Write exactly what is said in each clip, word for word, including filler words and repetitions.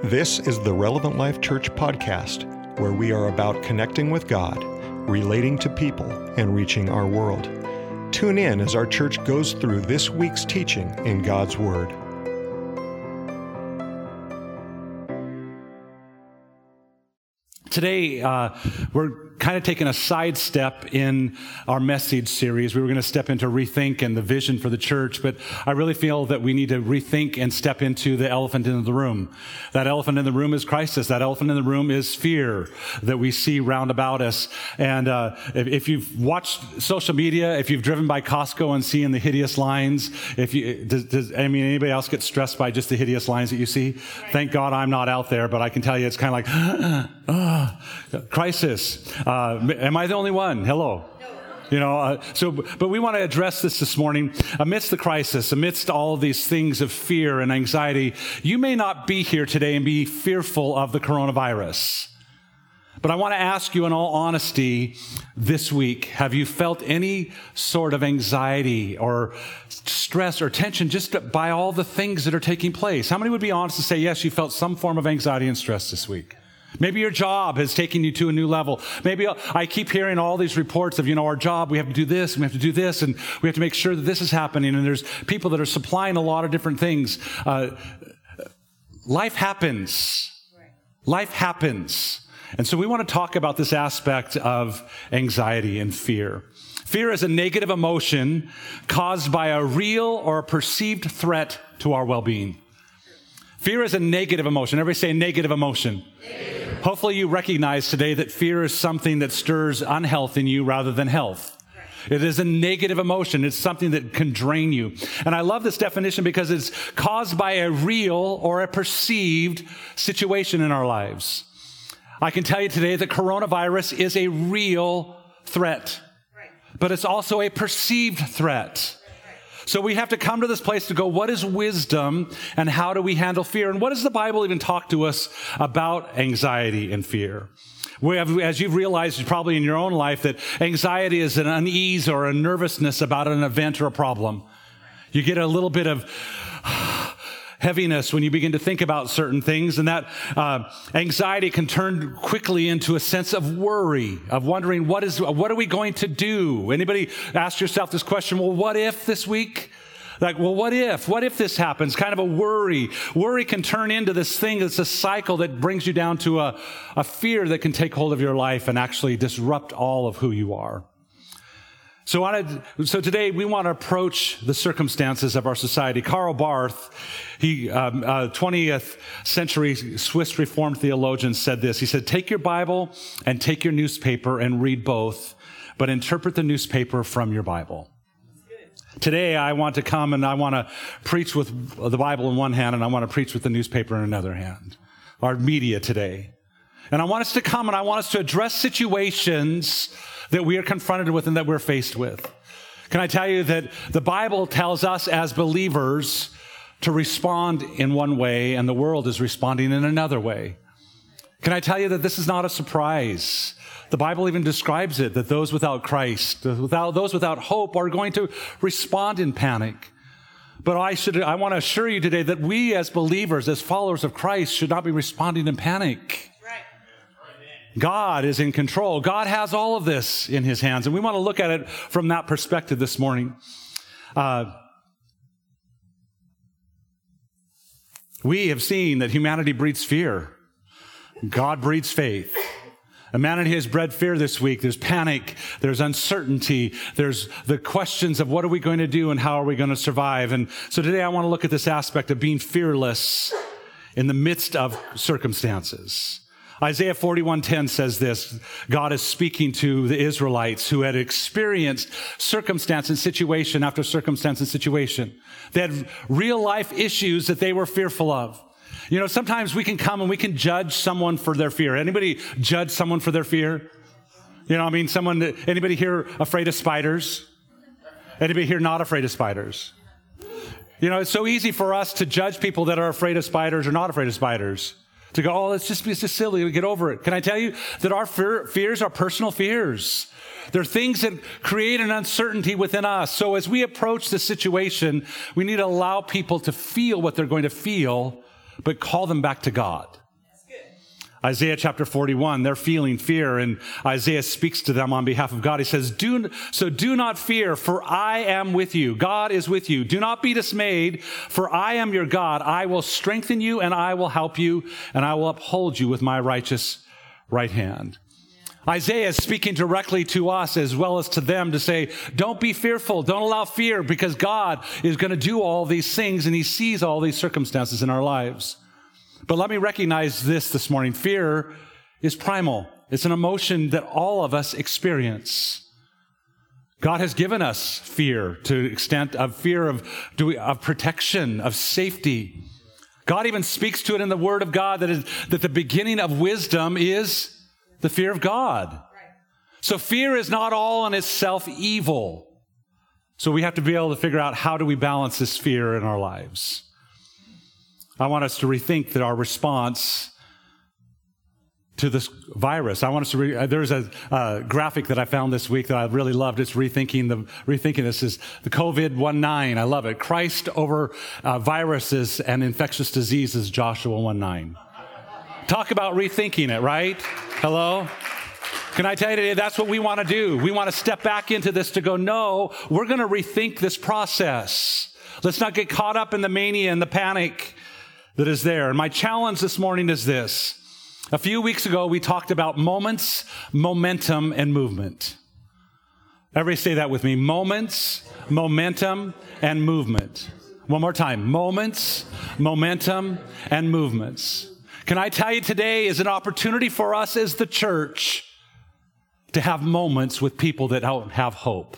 This is the Relevant Life Church podcast, where we are about connecting with God, relating to people, and reaching our world. Tune in as our church goes through this week's teaching in God's Word. Today, uh, we're kind of taking a sidestep in our message series. We were going to step into rethink and the vision for the church, but I really feel that we need to rethink and step into the elephant in the room. That elephant in the room is crisis. That elephant in the room is fear that we see round about us. And uh, if, if you've watched social media, if you've driven by Costco and seen the hideous lines, if you, does, does I mean, anybody else get stressed by just the hideous lines that you see? Right. Thank God I'm not out there, but I can tell you it's kind of like, ah, crisis. Uh, am I the only one? Hello. You know, uh, so, but we want to address this this morning. Amidst the crisis, amidst all of these things of fear and anxiety, you may not be here today and be fearful of the coronavirus. But I want to ask you in all honesty this week, have you felt any sort of anxiety or stress or tension just by all the things that are taking place? How many would be honest to say, yes, you felt some form of anxiety and stress this week? Maybe your job has taken you to a new level. Maybe I keep hearing all these reports of, you know, our job, we have to do this, and we have to do this, and we have to make sure that this is happening, and there's people that are supplying a lot of different things. Uh, life happens. Life happens. And so we want to talk about this aspect of anxiety and fear. Fear is a negative emotion caused by a real or a perceived threat to our well-being. Fear is a negative emotion. Everybody say negative emotion. Negative. Hopefully you recognize today that fear is something that stirs unhealth in you rather than health. It is a negative emotion. It's something that can drain you. And I love this definition because it's caused by a real or a perceived situation in our lives. I can tell you today that coronavirus is a real threat, but it's also a perceived threat. So we have to come to this place to go, what is wisdom and how do we handle fear? And what does the Bible even talk to us about anxiety and fear? We have, as you've realized probably in your own life, that anxiety is an unease or a nervousness about an event or a problem. You get a little bit of heaviness when you begin to think about certain things, and that uh, anxiety can turn quickly into a sense of worry, of wondering what is what are we going to do? Anybody ask yourself this question? Well, what if this week? Like, well, what if? What if this happens? Kind of a worry. Worry can turn into this thing that's a cycle that brings you down to a, a fear that can take hold of your life and actually disrupt all of who you are. So, wanted, so today we want to approach the circumstances of our society. Karl Barth, he, um, uh, twentieth century Swiss Reformed theologian, said this. He said, take your Bible and take your newspaper and read both, but interpret the newspaper from your Bible. Today I want to come and I want to preach with the Bible in one hand and I want to preach with the newspaper in another hand. Our media today. And I want us to come and I want us to address situations that we are confronted with and that we're faced with. Can I tell you that the Bible tells us as believers to respond in one way and the world is responding in another way? Can I tell you that this is not a surprise? The Bible even describes it, that those without Christ, without, those without hope are going to respond in panic. But I should, I want to assure you today that we as believers, as followers of Christ, should not be responding in panic. God is in control. God has all of this in his hands. And we want to look at it from that perspective this morning. Uh, we have seen that humanity breeds fear. God breeds faith. Humanity has bred fear this week. There's panic. There's uncertainty. There's the questions of what are we going to do and how are we going to survive? And so today I want to look at this aspect of being fearless in the midst of circumstances. Isaiah forty-one ten says this. God is speaking to the Israelites who had experienced circumstance and situation after circumstance and situation. They had real life issues that they were fearful of. You know, sometimes we can come and we can judge someone for their fear. Anybody judge someone for their fear? You know, I mean, someone, anybody here afraid of spiders? Anybody here not afraid of spiders? You know, it's so easy for us to judge people that are afraid of spiders or not afraid of spiders. To go, oh, it's just, it's just silly. We get over it. Can I tell you that our fear, fears are personal fears? They're things that create an uncertainty within us. So as we approach the situation, we need to allow people to feel what they're going to feel but call them back to God. Isaiah chapter forty-one, they're feeling fear, and Isaiah speaks to them on behalf of God. He says, do, so do not fear, for I am with you. God is with you. Do not be dismayed, for I am your God. I will strengthen you, and I will help you, and I will uphold you with my righteous right hand. Isaiah is speaking directly to us as well as to them to say, don't be fearful. Don't allow fear, because God is going to do all these things, and he sees all these circumstances in our lives. But let me recognize this this morning. Fear is primal. It's an emotion that all of us experience. God has given us fear to the extent of fear of, of protection, of safety. God even speaks to it in the Word of God that, is, that the beginning of wisdom is the fear of God. So fear is not all in itself evil. So we have to be able to figure out, how do we balance this fear in our lives? I want us to rethink that our response to this virus. I want us to, re- there's a uh, graphic that I found this week that I really loved. It's rethinking the, rethinking this is the COVID nineteen. I love it. Christ over uh, viruses and infectious diseases, Joshua one nine. Talk about rethinking it, right? Hello? Can I tell you today, that's what we want to do. We want to step back into this to go, no, we're going to rethink this process. Let's not get caught up in the mania and the panic that is there. And my challenge this morning is this. A few weeks ago, we talked about moments, momentum, and movement. Everybody say that with me. Moments, momentum, and movement. One more time. Moments, momentum, and movements. Can I tell you today is an opportunity for us as the church to have moments with people that don't have hope.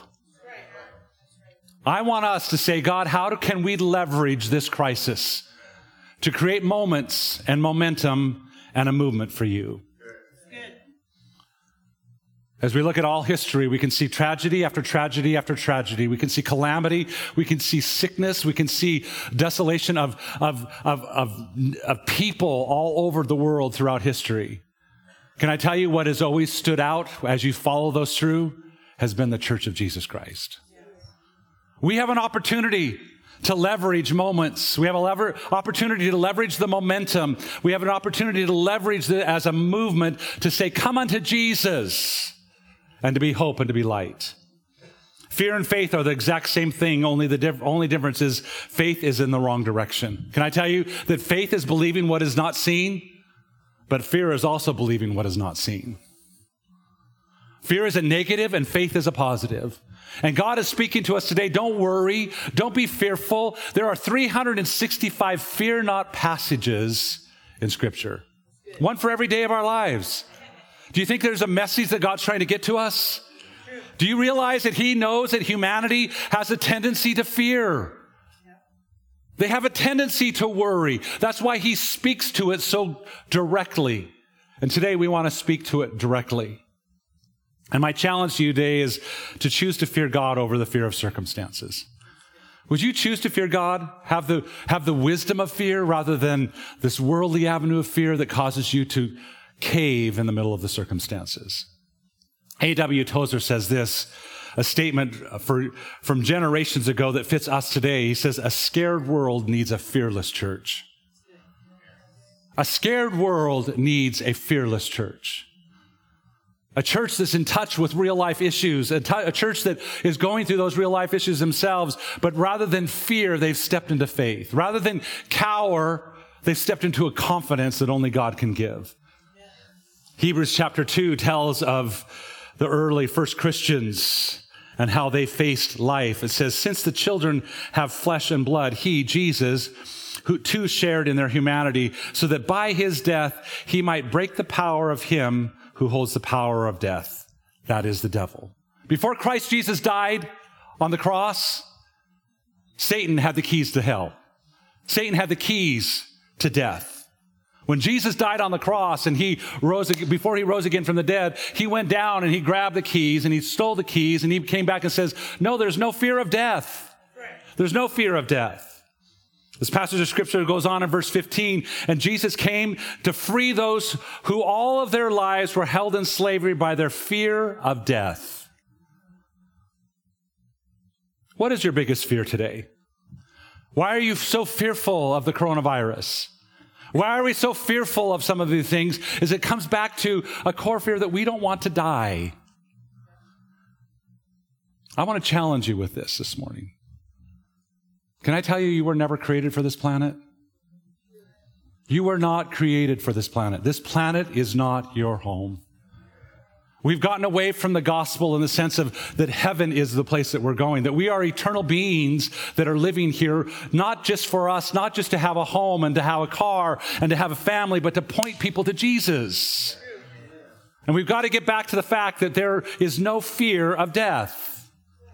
I want us to say, God, how can we leverage this crisis to create moments and momentum and a movement for you? As we look at all history, we can see tragedy after tragedy after tragedy. We can see calamity. We can see sickness. We can see desolation of, of, of, of, of people all over the world throughout history. Can I tell you what has always stood out as you follow those through has been the Church of Jesus Christ. We have an opportunity to leverage moments. We have an lever- opportunity to leverage the momentum. We have an opportunity to leverage it as a movement to say, come unto Jesus, and to be hope and to be light. Fear and faith are the exact same thing, only the diff- only difference is faith is in the wrong direction. Can I tell you that faith is believing what is not seen, but fear is also believing what is not seen. Fear is a negative and faith is a positive. And God is speaking to us today. Don't worry. Don't be fearful. There are three hundred sixty-five fear not passages in Scripture. One for every day of our lives. Do you think there's a message that God's trying to get to us? Do you realize that He knows that humanity has a tendency to fear? They have a tendency to worry. That's why He speaks to it so directly. And today we want to speak to it directly. And my challenge to you today is to choose to fear God over the fear of circumstances. Would you choose to fear God? Have the, have the wisdom of fear rather than this worldly avenue of fear that causes you to cave in the middle of the circumstances. A W Tozer says this, a statement for, from generations ago that fits us today. He says, a scared world needs a fearless church. A scared world needs a fearless church. A church that's in touch with real life issues, a, t- a church that is going through those real life issues themselves, but rather than fear, they've stepped into faith. Rather than cower, they've stepped into a confidence that only God can give. Hebrews chapter two tells of the early first Christians and how they faced life. It says, since the children have flesh and blood, he, Jesus, who too shared in their humanity, so that by his death he might break the power of him who holds the power of death. That is the devil. Before Christ Jesus died on the cross, Satan had the keys to hell. Satan had the keys to death. When Jesus died on the cross and he rose, before he rose again from the dead, he went down and he grabbed the keys and he stole the keys and he came back and says, no, there's no fear of death. There's no fear of death. This passage of scripture goes on in verse fifteen, and Jesus came to free those who all of their lives were held in slavery by their fear of death. What is your biggest fear today? Why are you so fearful of the coronavirus? Why are we so fearful of some of these things? Is it comes back to a core fear that we don't want to die. I want to challenge you with this this morning. Can I tell you, you were never created for this planet? You were not created for this planet. This planet is not your home. We've gotten away from the gospel in the sense of that heaven is the place that we're going, that we are eternal beings that are living here, not just for us, not just to have a home and to have a car and to have a family, but to point people to Jesus. And we've got to get back to the fact that there is no fear of death.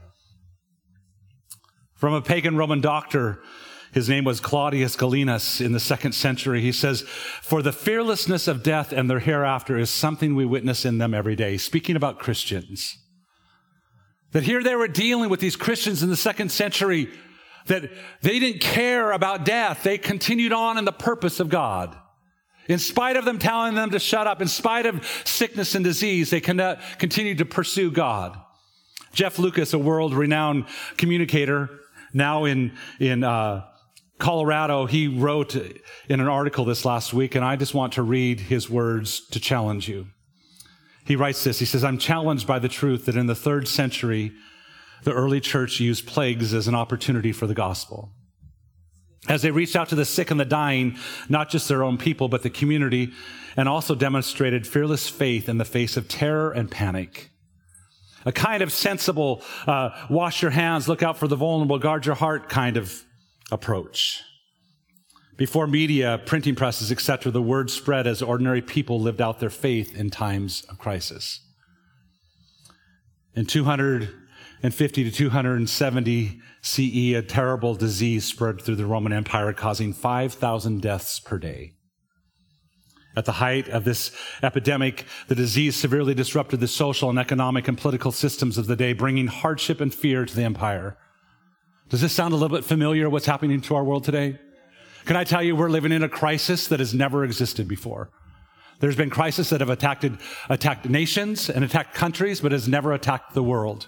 From a pagan Roman doctor, his name was Claudius Galenus in the second century. He says, for the fearlessness of death and their hereafter is something we witness in them every day. Speaking about Christians. That here they were dealing with these Christians in the second century, that they didn't care about death. They continued on in the purpose of God. In spite of them telling them to shut up, in spite of sickness and disease, they continued to pursue God. Jeff Lucas, a world-renowned communicator, now in, in, uh, Colorado, he wrote in an article this last week, and I just want to read his words to challenge you. He writes this, he says, I'm challenged by the truth that in the third century, the early church used plagues as an opportunity for the gospel. As they reached out to the sick and the dying, not just their own people, but the community, and also demonstrated fearless faith in the face of terror and panic. A kind of sensible, uh, wash your hands, look out for the vulnerable, guard your heart kind of approach. Before media, printing presses, et cetera, the word spread as ordinary people lived out their faith in times of crisis. In two fifty to two seventy C E, a terrible disease spread through the Roman Empire, causing five thousand deaths per day. At the height of this epidemic, the disease severely disrupted the social and economic and political systems of the day, bringing hardship and fear to the empire. Does this sound a little bit familiar, what's happening to our world today? Can I tell you, we're living in a crisis that has never existed before. There's been crises that have attacked, attacked nations and attacked countries, but has never attacked the world.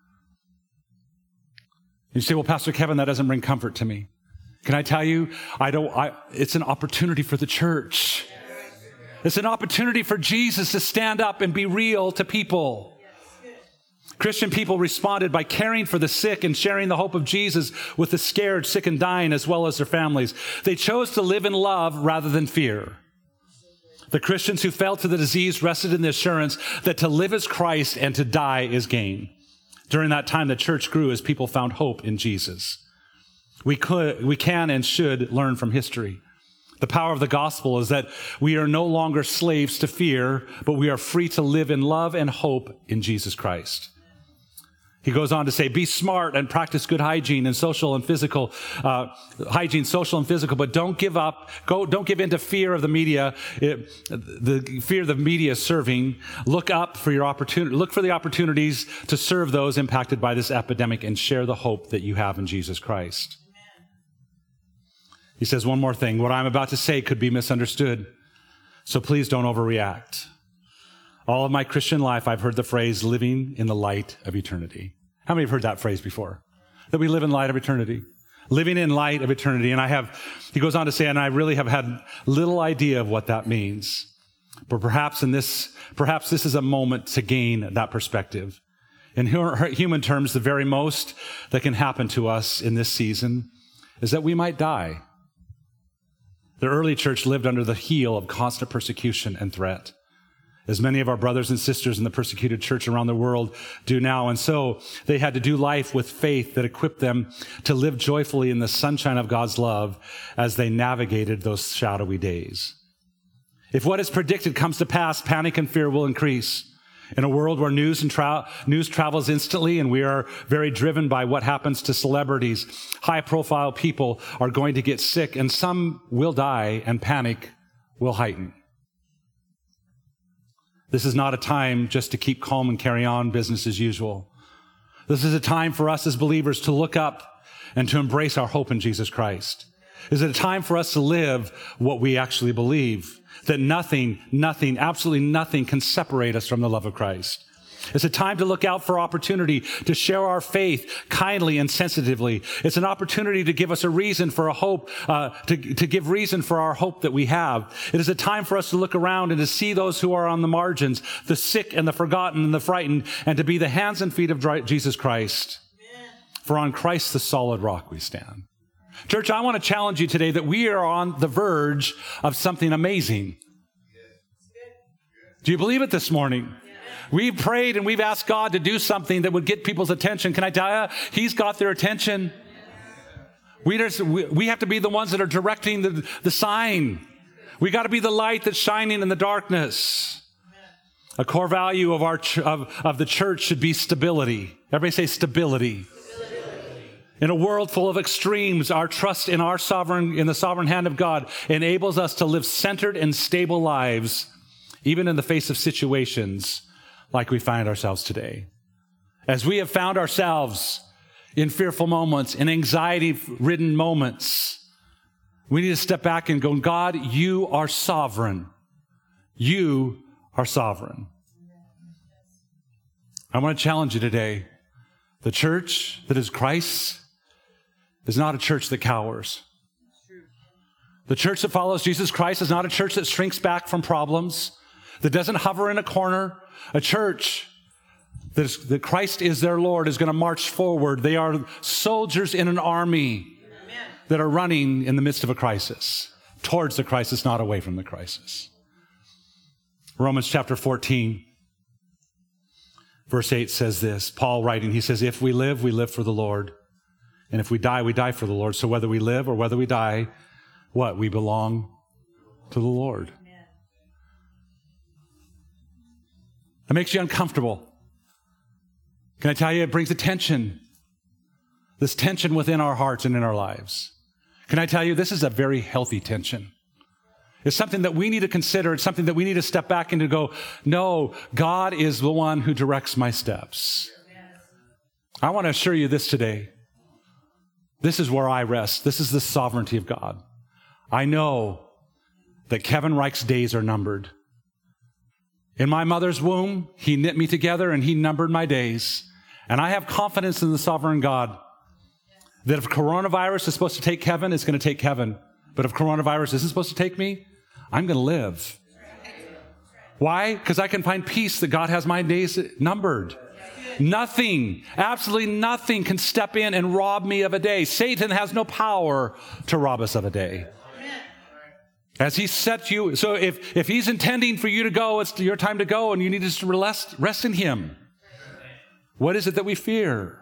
You say, well, Pastor Kevin, that doesn't bring comfort to me. Can I tell you, I don't, I, it's an opportunity for the church. It's an opportunity for Jesus to stand up and be real to people. Christian people responded by caring for the sick and sharing the hope of Jesus with the scared, sick, and dying, as well as their families. They chose to live in love rather than fear. The Christians who fell to the disease rested in the assurance that to live is Christ and to die is gain. During that time, the church grew as people found hope in Jesus. We could, we can and should learn from history. The power of the gospel is that we are no longer slaves to fear, but we are free to live in love and hope in Jesus Christ. He goes on to say, be smart and practice good hygiene and social and physical, uh, hygiene, social and physical, but don't give up, go, don't give in to fear of the media, it, the fear the media is serving. Look up for your opportunity, look for the opportunities to serve those impacted by this epidemic and share the hope that you have in Jesus Christ. He says one more thing, what I'm about to say could be misunderstood, so please don't overreact. All of my Christian life, I've heard the phrase, living in the light of eternity. How many have heard that phrase before? That we live in light of eternity. Living in light of eternity. And I have, he goes on to say, and I really have had little idea of what that means. But perhaps in this, perhaps this is a moment to gain that perspective. In human terms, the very most that can happen to us in this season is that we might die. The early church lived under the heel of constant persecution and threat, as many of our brothers and sisters in the persecuted church around the world do now. And so they had to do life with faith that equipped them to live joyfully in the sunshine of God's love as they navigated those shadowy days. If what is predicted comes to pass, panic and fear will increase. In a world where news and tra- news travels instantly and we are very driven by what happens to celebrities, high-profile people are going to get sick and some will die and panic will heighten. This is not a time just to keep calm and carry on business as usual. This is a time for us as believers to look up and to embrace our hope in Jesus Christ. Is it a time for us to live what we actually believe? That nothing, nothing, absolutely nothing can separate us from the love of Christ. It's a time to look out for opportunity, to share our faith kindly and sensitively. It's an opportunity to give us a reason for a hope, uh, to, to give reason for our hope that we have. It is a time for us to look around and to see those who are on the margins, the sick and the forgotten and the frightened, and to be the hands and feet of Jesus Christ. Amen. For on Christ, the solid rock, we stand. Church, I want to challenge you today that we are on the verge of something amazing. Do you believe it this morning? We've prayed and we've asked God to do something that would get people's attention. Can I tell you? He's got their attention. We, just, we, we have to be the ones that are directing the, the sign. We got to be the light that's shining in the darkness. A core value of our ch- of, of the church should be stability. Everybody say stability. Stability. In a world full of extremes, our trust in our sovereign, in the sovereign hand of God enables us to live centered and stable lives, even in the face of situations like we find ourselves today. As we have found ourselves in fearful moments, in anxiety-ridden moments, we need to step back and go, God, you are sovereign. You are sovereign. I want to challenge you today. The church that is Christ is not a church that cowers. The church that follows Jesus Christ is not a church that shrinks back from problems, that doesn't hover in a corner. A church that, is, that Christ is their Lord is going to march forward. They are soldiers in an army Amen. That are running in the midst of a crisis, towards the crisis, not away from the crisis. Romans chapter fourteen, verse eight says this, Paul writing, he says, if we live, we live for the Lord. And if we die, we die for the Lord. So whether we live or whether we die, what? We belong to the Lord. It makes you uncomfortable. Can I tell you, it brings a tension. This tension within our hearts and in our lives. Can I tell you, this is a very healthy tension. It's something that we need to consider. It's something that we need to step back into and go, no, God is the one who directs my steps. I want to assure you this today. This is where I rest. This is the sovereignty of God. I know that Kevin Reich's days are numbered. In my mother's womb, he knit me together and he numbered my days. And I have confidence in the sovereign God that if coronavirus is supposed to take Kevin, it's going to take Kevin. But if coronavirus isn't supposed to take me, I'm going to live. Why? Because I can find peace that God has my days numbered. Nothing, absolutely nothing can step in and rob me of a day. Satan has no power to rob us of a day. As he set you, so if, if he's intending for you to go, it's your time to go, and you need to just rest, rest in him. What is it that we fear?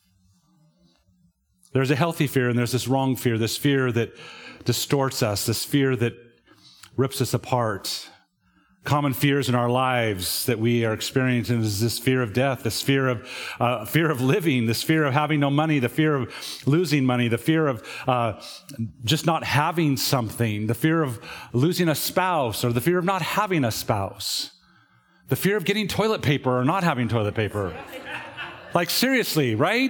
There's a healthy fear, and there's this wrong fear, this fear that distorts us, this fear that rips us apart. Common fears in our lives that we are experiencing is this fear of death, this fear of uh, fear of living, this fear of having no money, the fear of losing money, the fear of uh, just not having something, the fear of losing a spouse, or the fear of not having a spouse, the fear of getting toilet paper or not having toilet paper. Like seriously, right?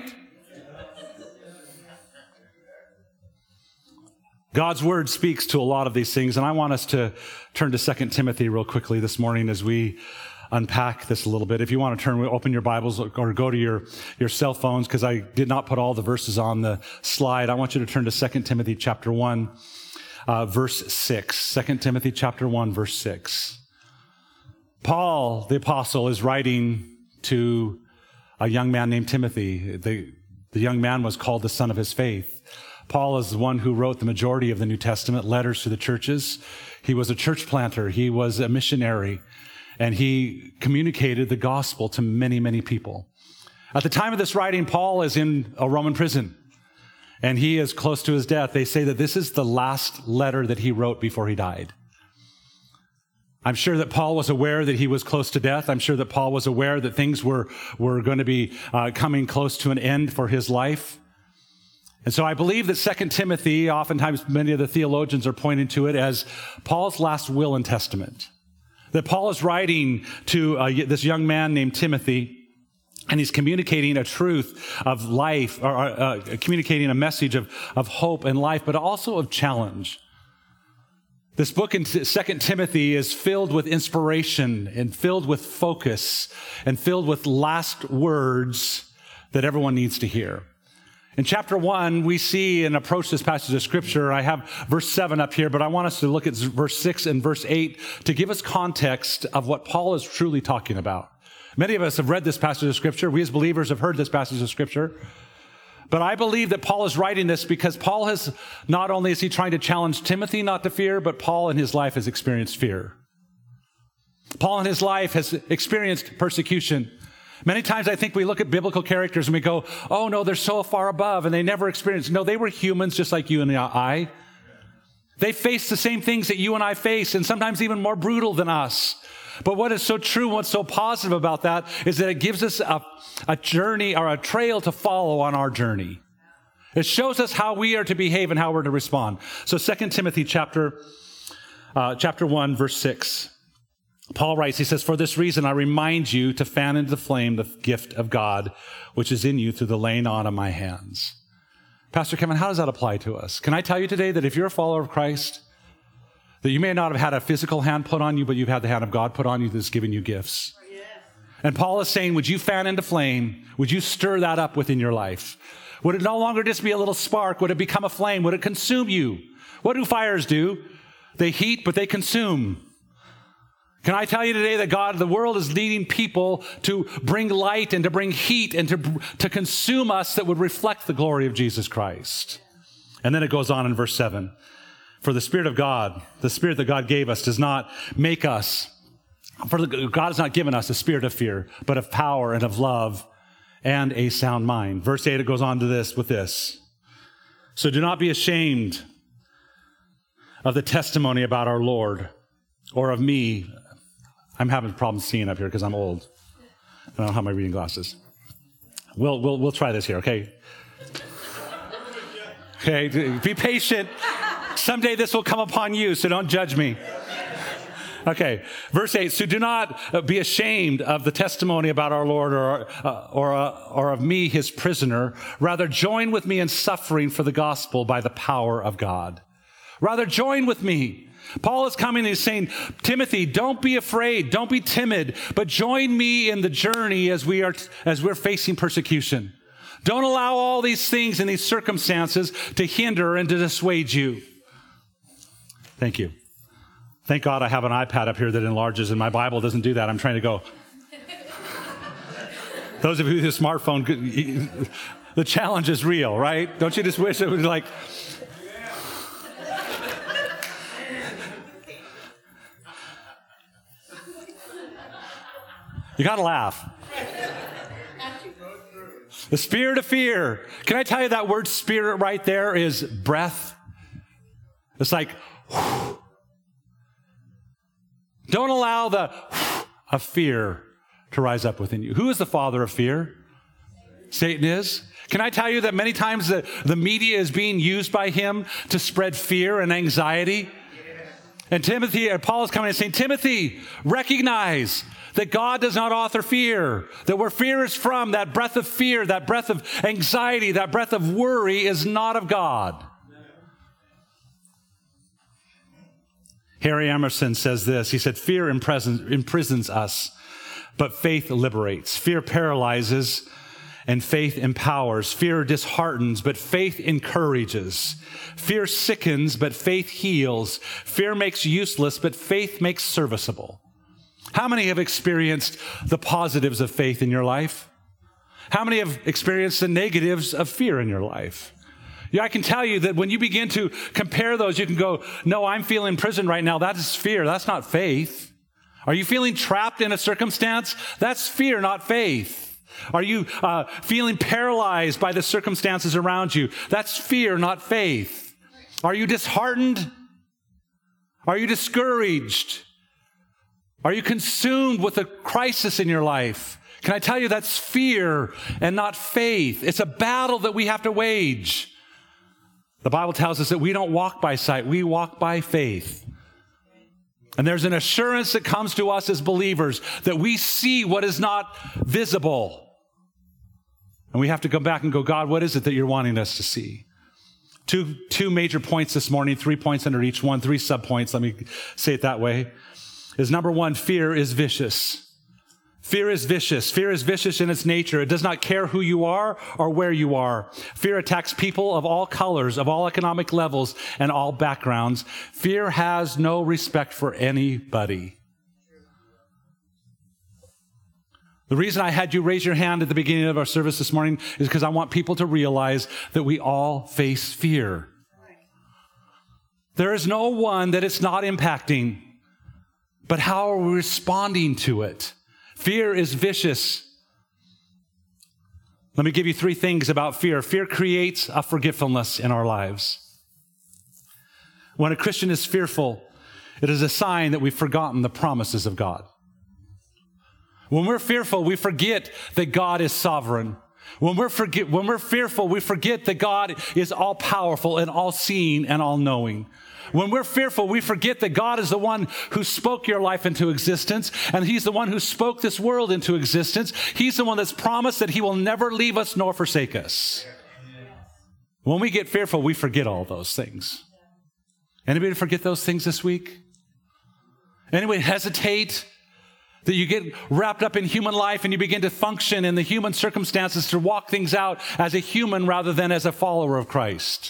God's word speaks to a lot of these things, and I want us to turn to Second Timothy real quickly this morning as we unpack this a little bit. If you want to turn, open your Bibles or go to your, your cell phones, because I did not put all the verses on the slide. I want you to turn to Second Timothy chapter one, uh, verse six. Second Timothy chapter one, verse six. Paul, the apostle, is writing to a young man named Timothy. The, the young man was called the son of his faith. Paul is the one who wrote the majority of the New Testament letters to the churches. He was a church planter. He was a missionary, and he communicated the gospel to many, many people. At the time of this writing, Paul is in a Roman prison, and he is close to his death. They say that this is the last letter that he wrote before he died. I'm sure that Paul was aware that he was close to death. I'm sure that Paul was aware that things were, were going to be uh, coming close to an end for his life. And so I believe that Second Timothy, oftentimes many of the theologians are pointing to it as Paul's last will and testament. That Paul is writing to uh, this young man named Timothy, and he's communicating a truth of life, or uh, communicating a message of, of hope and life, but also of challenge. This book in Second Timothy is filled with inspiration and filled with focus and filled with last words that everyone needs to hear. In chapter one, we see and approach this passage of scripture. I have verse seven up here, but I want us to look at verse six and verse eight to give us context of what Paul is truly talking about. Many of us have read this passage of scripture. We as believers have heard this passage of scripture. But I believe that Paul is writing this because Paul has, not only is he trying to challenge Timothy not to fear, but Paul in his life has experienced fear. Paul in his life has experienced persecution. Many times I think we look at biblical characters and we go, oh no, they're so far above and they never experienced. No, they were humans just like you and I. They faced the same things that you and I face, and sometimes even more brutal than us. But what is so true, what's so positive about that is that it gives us a, a journey or a trail to follow on our journey. It shows us how we are to behave and how we're to respond. So Second Timothy chapter, uh, chapter one, verse six. Paul writes, he says, for this reason I remind you to fan into the flame the gift of God, which is in you through the laying on of my hands. Pastor Kevin, how does that apply to us? Can I tell you today that if you're a follower of Christ, that you may not have had a physical hand put on you, but you've had the hand of God put on you that's given you gifts. Yes. And Paul is saying, would you fan into flame? Would you stir that up within your life? Would it no longer just be a little spark? Would it become a flame? Would it consume you? What do fires do? They heat, but they consume. Can I tell you today that God, the world is needing people to bring light and to bring heat and to, to consume us that would reflect the glory of Jesus Christ. And then it goes on in verse seven. For the Spirit of God, the Spirit that God gave us does not make us, for the, God has not given us a spirit of fear, but of power and of love and a sound mind. Verse eight, it goes on to this with this. So do not be ashamed of the testimony about our Lord or of me. I'm having problems seeing up here because I'm old. I don't have my reading glasses. We'll, we'll, we'll try this here, okay? Okay, be patient. Someday this will come upon you, so don't judge me. Okay, verse eight, so do not be ashamed of the testimony about our Lord or, uh, or, uh, or of me, his prisoner. Rather, join with me in suffering for the gospel by the power of God. Rather, join with me. Paul is coming and he's saying, Timothy, don't be afraid, don't be timid, but join me in the journey as we are, as we're facing persecution. Don't allow all these things and these circumstances to hinder and to dissuade you. Thank you. Thank God I have an iPad up here that enlarges, and my Bible doesn't do that. I'm trying to go. Those of you with a smartphone, the challenge is real, right? Don't you just wish it was like... You got to laugh. The spirit of fear. Can I tell you that word spirit right there is breath? It's like, whew. Don't allow the whew of fear to rise up within you. Who is the father of fear? Satan is. Can I tell you that many times the, the media is being used by him to spread fear and anxiety? And Timothy, or Paul is coming and saying, Timothy, recognize that God does not author fear, that where fear is from, that breath of fear, that breath of anxiety, that breath of worry is not of God. Harry Emerson says this. He said, fear imprisons us, but faith liberates. Fear paralyzes, and faith empowers. Fear disheartens, but faith encourages. Fear sickens, but faith heals. Fear makes useless, but faith makes serviceable. How many have experienced the positives of faith in your life? How many have experienced the negatives of fear in your life? Yeah, I can tell you that when you begin to compare those, you can go, no, I'm feeling imprisoned right now. That is fear. That's not faith. Are you feeling trapped in a circumstance? That's fear, not faith. Are you uh, feeling paralyzed by the circumstances around you? That's fear, not faith. Are you disheartened? Are you discouraged? Are you consumed with a crisis in your life? Can I tell you that's fear and not faith? It's a battle that we have to wage. The Bible tells us that we don't walk by sight, we walk by faith. And there's an assurance that comes to us as believers that we see what is not visible. And we have to come back and go, God, what is it that you're wanting us to see? Two, two major points this morning, three points under each one, three subpoints, let me say it that way, is number one, fear is vicious. Fear is vicious. Fear is vicious in its nature. It does not care who you are or where you are. Fear attacks people of all colors, of all economic levels, and all backgrounds. Fear has no respect for anybody. The reason I had you raise your hand at the beginning of our service this morning is because I want people to realize that we all face fear. There is no one that it's not impacting, but how are we responding to it? Fear is vicious. Let me give you three things about fear. Fear creates a forgetfulness in our lives. When a Christian is fearful, it is a sign that we've forgotten the promises of God. When we're fearful, we forget that God is sovereign. When we're forget, when we're fearful, we forget that God is all-powerful and all-seeing and all-knowing. When we're fearful, we forget that God is the one who spoke your life into existence, and He's the one who spoke this world into existence. He's the one that's promised that He will never leave us nor forsake us. When we get fearful, we forget all those things. Anybody forget those things this week? Anybody hesitate? That you get wrapped up in human life and you begin to function in the human circumstances to walk things out as a human rather than as a follower of Christ.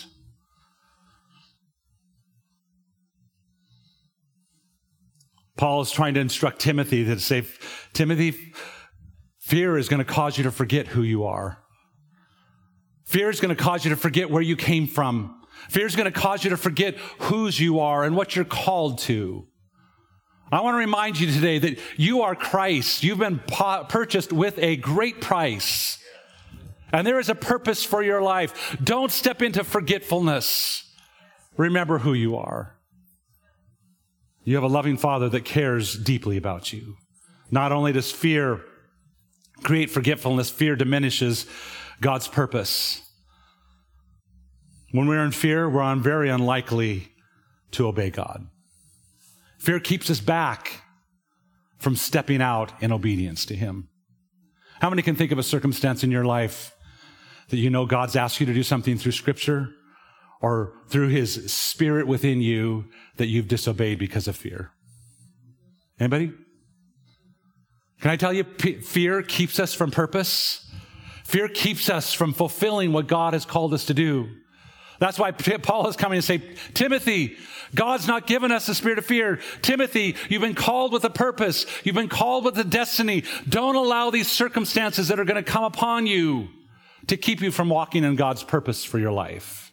Paul is trying to instruct Timothy to say, Timothy, fear is going to cause you to forget who you are. Fear is going to cause you to forget where you came from. Fear is going to cause you to forget whose you are and what you're called to. I want to remind you today that you are Christ. You've been purchased with a great price. And there is a purpose for your life. Don't step into forgetfulness. Remember who you are. You have a loving Father that cares deeply about you. Not only does fear create forgetfulness, fear diminishes God's purpose. When we're in fear, we're very unlikely to obey God. Fear keeps us back from stepping out in obedience to Him. How many can think of a circumstance in your life that you know God's asked you to do something through Scripture or through His Spirit within you that you've disobeyed because of fear? Anybody? Can I tell you, p- fear keeps us from purpose? Fear keeps us from fulfilling what God has called us to do. That's why Paul is coming to say, Timothy, God's not given us a spirit of fear. Timothy, you've been called with a purpose. You've been called with a destiny. Don't allow these circumstances that are going to come upon you to keep you from walking in God's purpose for your life.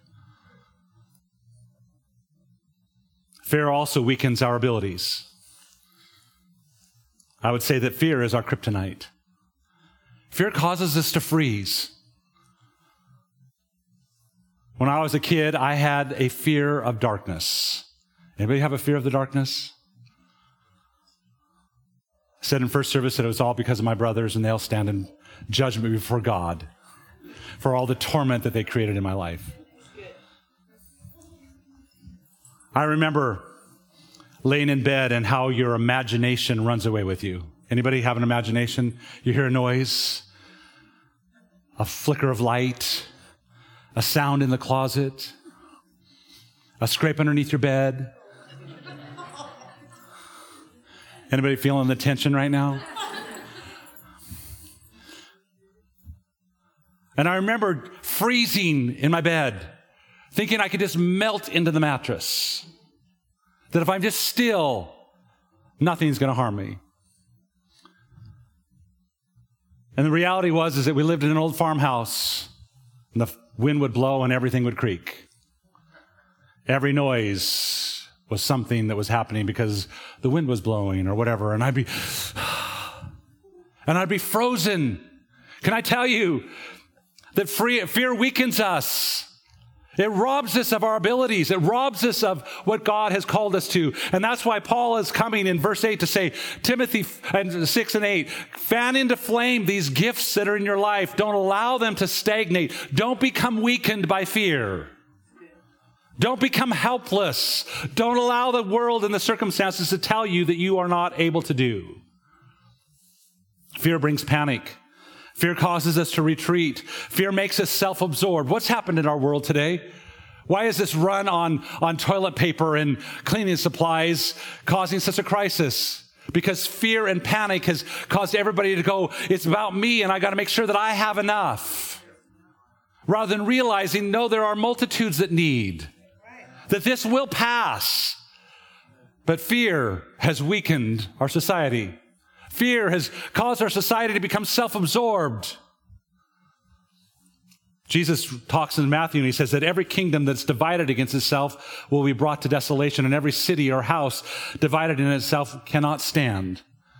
Fear also weakens our abilities. I would say that fear is our kryptonite. Fear causes us to freeze. When I was a kid, I had a fear of darkness. Anybody have a fear of the darkness? I said in first service that it was all because of my brothers, and they'll stand in judgment before God for all the torment that they created in my life. I remember laying in bed and how your imagination runs away with you. Anybody have an imagination? You hear a noise, a flicker of light, a sound in the closet, a scrape underneath your bed. Anybody feeling the tension right now? And I remember freezing in my bed, thinking I could just melt into the mattress. That if I'm just still, nothing's going to harm me. And the reality was is that we lived in an old farmhouse, and the wind would blow and everything would creak. Every noise was something that was happening because the wind was blowing or whatever, and I'd be, and I'd be frozen. Can I tell you that free, fear weakens us? It robs us of our abilities. It robs us of what God has called us to. And that's why Paul is coming in verse eight to say, Timothy, and six and eight, fan into flame these gifts that are in your life. Don't allow them to stagnate. Don't become weakened by fear. Don't become helpless. Don't allow the world and the circumstances to tell you that you are not able to do. Fear brings panic. Fear causes us to retreat. Fear makes us self-absorbed. What's happened in our world today? Why is this run on, on toilet paper and cleaning supplies causing such a crisis? Because fear and panic has caused everybody to go, it's about me and I got to make sure that I have enough. Rather than realizing, no, there are multitudes that need, that this will pass. But fear has weakened our society. Fear has caused our society to become self-absorbed. Jesus talks in Matthew and he says that every kingdom that's divided against itself will be brought to desolation, and every city or house divided in itself cannot stand.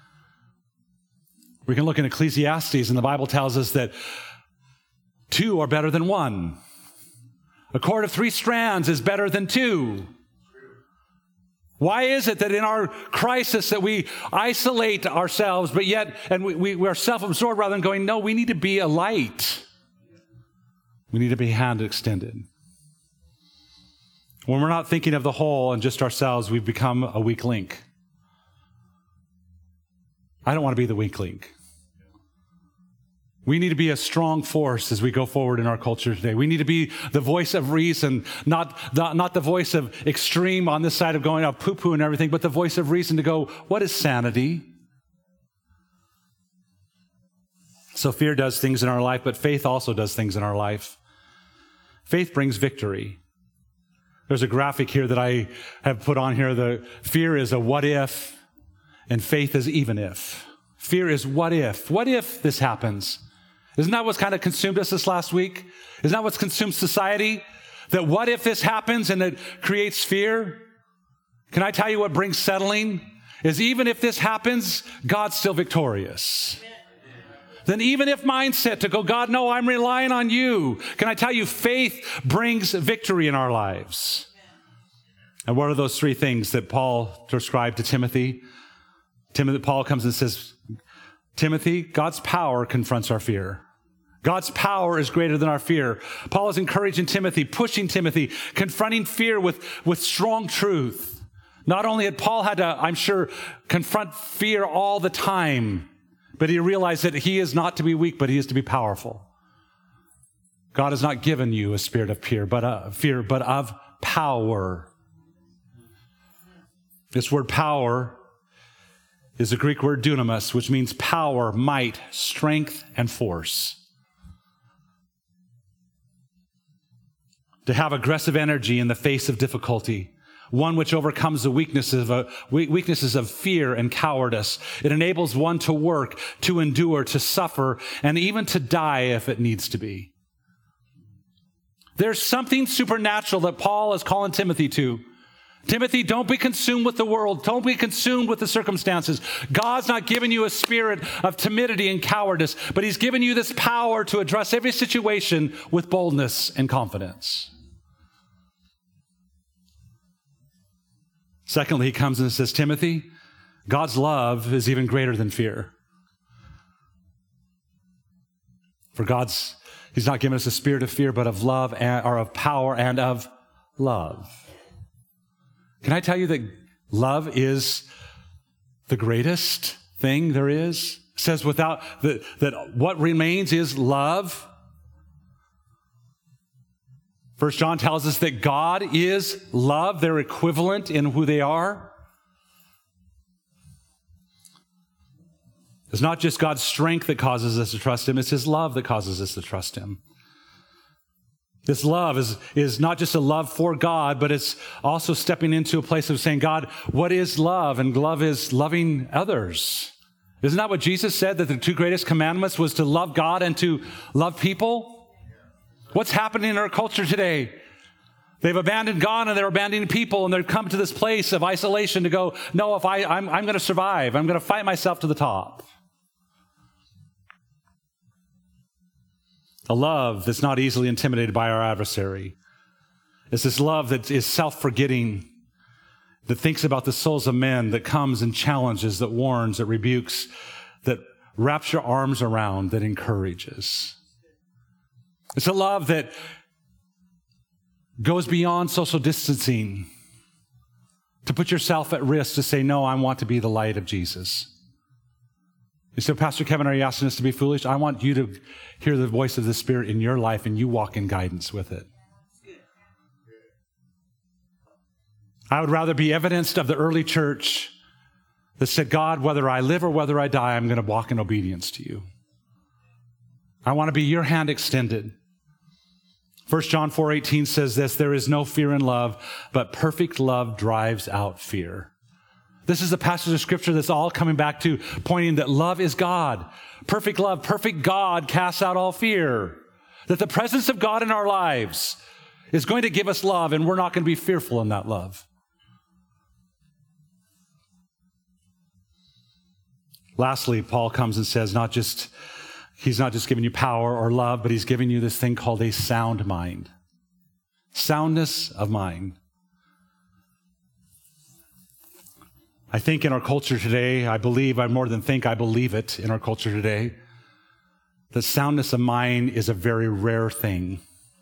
We can look in Ecclesiastes, and the Bible tells us that two are better than one. A cord of three strands is better than two. Why is it that in our crisis that we isolate ourselves, but yet, and we, we, we are self-absorbed rather than going, no, we need to be a light. We need to be hand extended. When we're not thinking of the whole and just ourselves, we've become a weak link. I don't want to be the weak link. We need to be a strong force as we go forward in our culture today. We need to be the voice of reason, not, not, not the voice of extreme on this side of going up poo-poo and everything, but the voice of reason to go, what is sanity? So fear does things in our life, but faith also does things in our life. Faith brings victory. There's a graphic here that I have put on here. The fear is a what if, and faith is even if. Fear is what if. What if this happens? Isn't that what's kind of consumed us this last week? Isn't that what's consumed society? That what if this happens and it creates fear? Can I tell you what brings settling? Is even if this happens, God's still victorious. Then even if mindset to go, God, no, I'm relying on you. Can I tell you, faith brings victory in our lives. And what are those three things that Paul described to Timothy? Timothy, Paul comes and says, Timothy, God's power confronts our fear. God's power is greater than our fear. Paul is encouraging Timothy, pushing Timothy, confronting fear with, with strong truth. Not only had Paul had to, I'm sure, confront fear all the time, but he realized that he is not to be weak, but he is to be powerful. God has not given you a spirit of fear, but of fear, but of power. This word power is the Greek word dunamis, which means power, might, strength, and force. To have aggressive energy in the face of difficulty. One which overcomes the weaknesses of, weaknesses of fear and cowardice. It enables one to work, to endure, to suffer, and even to die if it needs to be. There's something supernatural that Paul is calling Timothy to. Timothy, don't be consumed with the world. Don't be consumed with the circumstances. God's not giving you a spirit of timidity and cowardice, but he's given you this power to address every situation with boldness and confidence. Secondly, he comes and says, Timothy, God's love is even greater than fear. For God's, he's not given us a spirit of fear, but of love and, or of power and of love. Can I tell you that love is the greatest thing there is? It says without that, that what remains is love. First John tells us that God is love. They're equivalent in who they are. It's not just God's strength that causes us to trust him. It's his love that causes us to trust him. This love is, is not just a love for God, but it's also stepping into a place of saying, God, what is love? And love is loving others. Isn't that what Jesus said, that the two greatest commandments was to love God and to love people? What's happening in our culture today? They've abandoned God and they're abandoning people, and they've come to this place of isolation to go, no, if I, I'm, I'm going to survive. I'm going to fight myself to the top. A love that's not easily intimidated by our adversary. It's this love that is self-forgetting, that thinks about the souls of men, that comes and challenges, that warns, that rebukes, that wraps your arms around, that encourages. It's a love that goes beyond social distancing, to put yourself at risk, to say, no, I want to be the light of Jesus. You say, Pastor Kevin, are you asking us to be foolish? I want you to hear the voice of the Spirit in your life and you walk in guidance with it. I would rather be evidenced of the early church that said, God, whether I live or whether I die, I'm going to walk in obedience to you. I want to be your hand extended. First John four eighteen says this, there is no fear in love, but perfect love drives out fear. This is a passage of scripture that's all coming back to pointing that love is God. Perfect love, perfect God casts out all fear. That the presence of God in our lives is going to give us love, and we're not going to be fearful in that love. Lastly, Paul comes and says, not just, he's not just giving you power or love, but he's giving you this thing called a sound mind. Soundness of mind. I think in our culture today, I believe, I more than think, I believe it in our culture today, that soundness of mind is a very rare thing.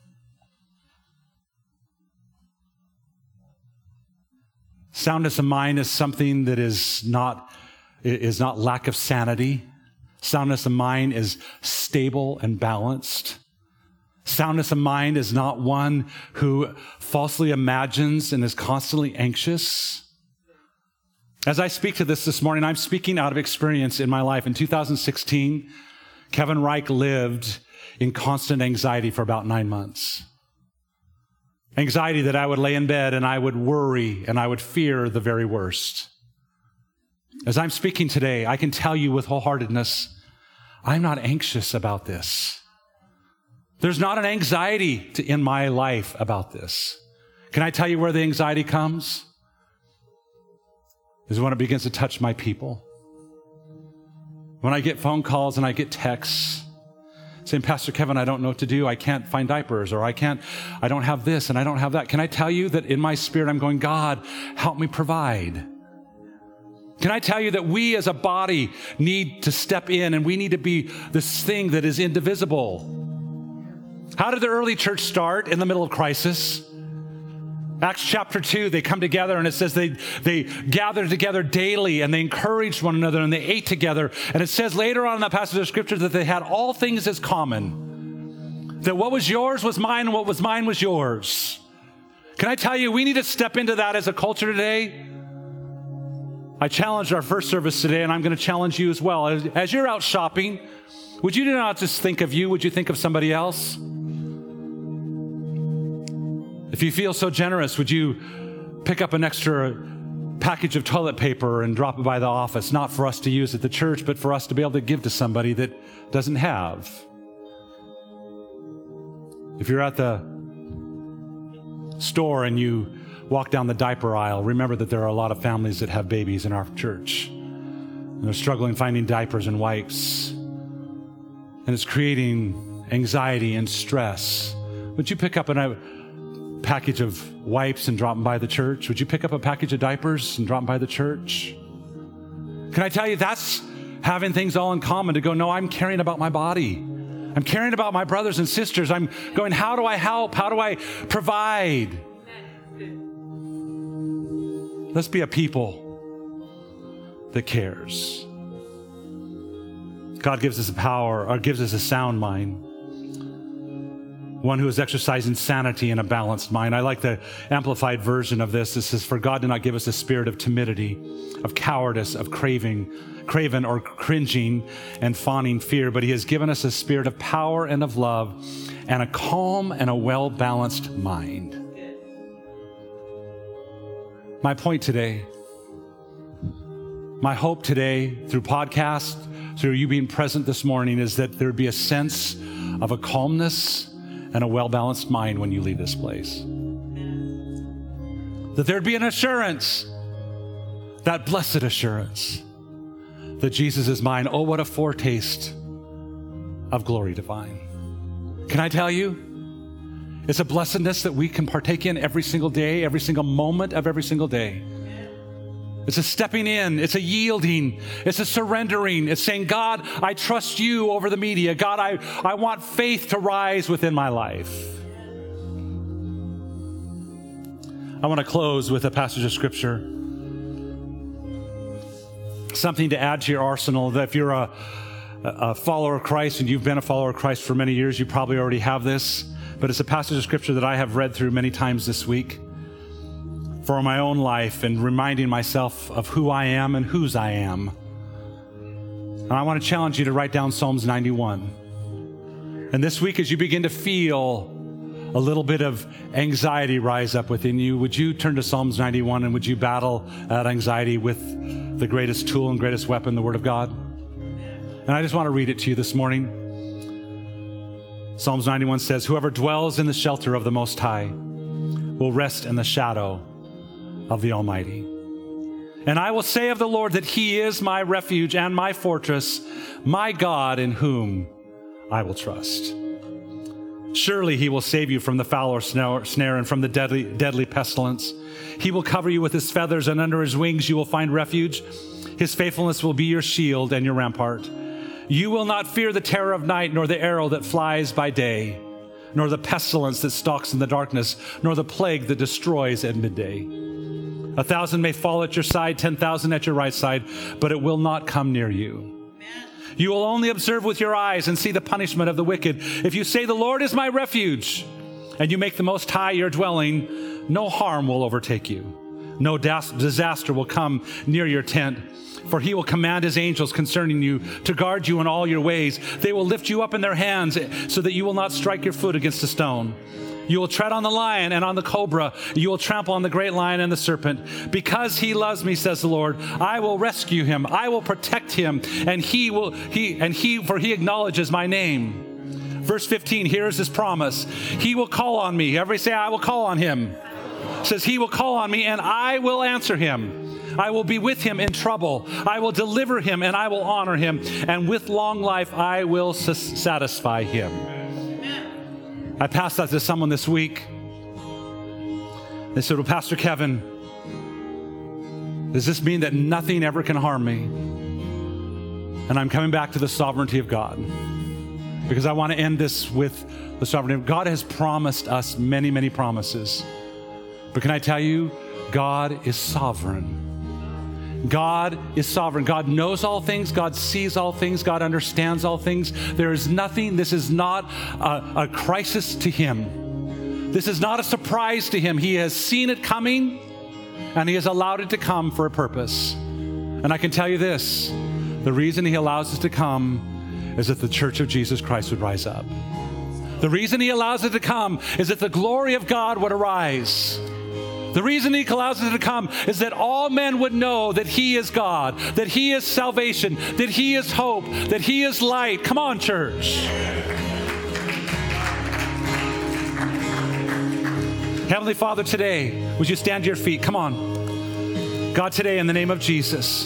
Soundness of mind is something that is not, is not lack of sanity. Soundness of mind is stable and balanced. Soundness of mind is not one who falsely imagines and is constantly anxious. As I speak to this this morning, I'm speaking out of experience in my life. In two thousand sixteen, Kevin Reich lived in constant anxiety for about nine months. Anxiety that I would lay in bed and I would worry and I would fear the very worst. As I'm speaking today, I can tell you with wholeheartedness, I'm not anxious about this. There's not an anxiety to, in my life about this. Can I tell you where the anxiety comes? Is when it begins to touch my people. When I get phone calls and I get texts saying, Pastor Kevin, I don't know what to do. I can't find diapers, or I can't, I don't have this and I don't have that. Can I tell you that in my spirit, I'm going, God, help me provide. Can I tell you that we as a body need to step in and we need to be this thing that is indivisible? How did the early church start in the middle of crisis? Acts chapter two, they come together and it says they, they gathered together daily and they encouraged one another and they ate together. And it says later on in that passage of scripture that they had all things as common. That what was yours was mine and what was mine was yours. Can I tell you, we need to step into that as a culture today. I challenged our first service today, and I'm going to challenge you as well. As, as you're out shopping, would you not just think of you? Would you think of somebody else? If you feel so generous, would you pick up an extra package of toilet paper and drop it by the office, not for us to use at the church, but for us to be able to give to somebody that doesn't have? If you're at the store and you walk down the diaper aisle, remember that there are a lot of families that have babies in our church. And they're struggling finding diapers and wipes. And it's creating anxiety and stress. Would you pick up a package of wipes and drop them by the church? Would you pick up a package of diapers and drop them by the church? Can I tell you, that's having things all in common, to go, no, I'm caring about my body. I'm caring about my brothers and sisters. I'm going, how do I help? How do I provide? Let's be a people that cares. God gives us a power, or gives us a sound mind. One who is exercising sanity and a balanced mind. I like the amplified version of this. It says, for God did not give us a spirit of timidity, of cowardice, of craving, craven or cringing and fawning fear, but he has given us a spirit of power and of love and a calm and a well-balanced mind. My point today, my hope today through podcast, through you being present this morning, is that there'd be a sense of a calmness and a well-balanced mind when you leave this place. That there'd be an assurance, that blessed assurance, that Jesus is mine. Oh, what a foretaste of glory divine. Can I tell you? It's a blessedness that we can partake in every single day, every single moment of every single day. It's a stepping in. It's a yielding. It's a surrendering. It's saying, God, I trust you over the media. God, I, I want faith to rise within my life. I want to close with a passage of scripture. Something to add to your arsenal, that if you're a, a follower of Christ and you've been a follower of Christ for many years, you probably already have this. But it's a passage of scripture that I have read through many times this week. for my own life and reminding myself of who I am and whose I am. And I want to challenge you to write down Psalms ninety-one. And this week, as you begin to feel a little bit of anxiety rise up within you, would you turn to Psalms ninety-one and would you battle that anxiety with the greatest tool and greatest weapon, the Word of God? And I just want to read it to you this morning. Psalms ninety-one says, "Whoever dwells in the shelter of the Most High will rest in the shadow of the Almighty. And I will say of the Lord that He is my refuge and my fortress, my God in whom I will trust. Surely He will save you from the foul snare and from the deadly, deadly pestilence. He will cover you with His feathers, and under His wings you will find refuge. His faithfulness will be your shield and your rampart. You will not fear the terror of night, nor the arrow that flies by day, nor the pestilence that stalks in the darkness, nor the plague that destroys at midday. A thousand may fall at your side, ten thousand at your right side, but it will not come near you. You will only observe with your eyes and see the punishment of the wicked. If you say, 'The Lord is my refuge,' and you make the Most High your dwelling, no harm will overtake you. No das- disaster will come near your tent. For He will command His angels concerning you to guard you in all your ways. They will lift you up in their hands so that you will not strike your foot against a stone. You will tread on the lion and on the cobra. You will trample on the great lion and the serpent. Because He loves me, says the Lord, I will rescue him. I will protect him, and he will he and he for he acknowledges my name." Verse fifteen, here is His promise. He will call on me. Everybody say, I will call on Him. It says, He will call on me, and I will answer him. I will be with him in trouble. I will deliver him, and I will honor him. And with long life, I will satisfy him. I passed that to someone this week. They said, "Well, Pastor Kevin, does this mean that nothing ever can harm me?" And I'm coming back to the sovereignty of God, because I want to end this with the sovereignty of God. God has promised us many, many promises. But can I tell you, God is sovereign. God is sovereign. God knows all things. God sees all things. God understands all things. There is nothing, this is not a, a crisis to Him. This is not a surprise to Him. He has seen it coming, and He has allowed it to come for a purpose. And I can tell you this, the reason He allows it to come is that the church of Jesus Christ would rise up. The reason He allows it to come is that the glory of God would arise. The reason He allows it to come is that all men would know that He is God, that He is salvation, that He is hope, that He is light. Come on, church. Heavenly Father, today, would you stand to your feet? Come on. God, today, in the name of Jesus,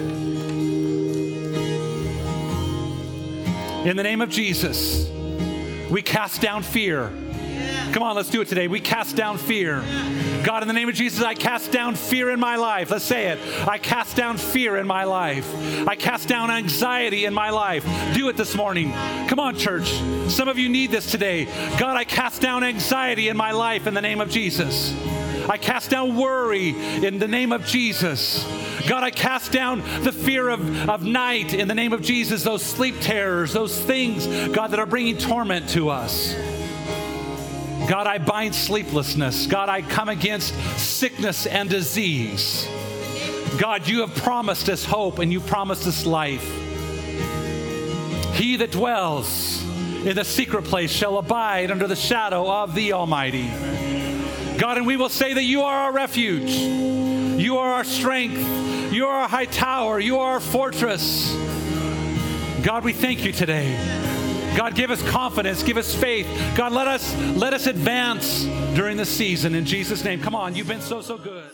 in the name of Jesus, we cast down fear. Come on, let's do it today. We cast down fear. God, in the name of Jesus, I cast down fear in my life. Let's say it. I cast down fear in my life. I cast down anxiety in my life. Do it this morning. Come on, church. Some of you need this today. God, I cast down anxiety in my life in the name of Jesus. I cast down worry in the name of Jesus. God, I cast down the fear of, of night in the name of Jesus, those sleep terrors, those things, God, that are bringing torment to us. God, I bind sleeplessness. God, I come against sickness and disease. God, you have promised us hope, and you promised us life. He that dwells in the secret place shall abide under the shadow of the Almighty. God, and we will say that you are our refuge. You are our strength. You are our high tower. You are our fortress. God, we thank you today. God, give us confidence, give us faith. God, let us let us advance during this season in Jesus' name. Come on, you've been so, so good.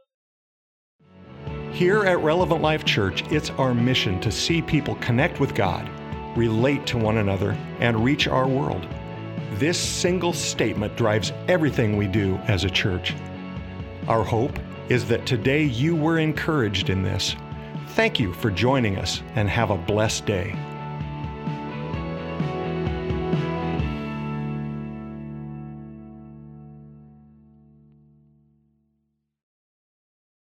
Here at Relevant Life Church, it's our mission to see people connect with God, relate to one another, and reach our world. This single statement drives everything we do as a church. Our hope is that today you were encouraged in this. Thank you for joining us, and have a blessed day.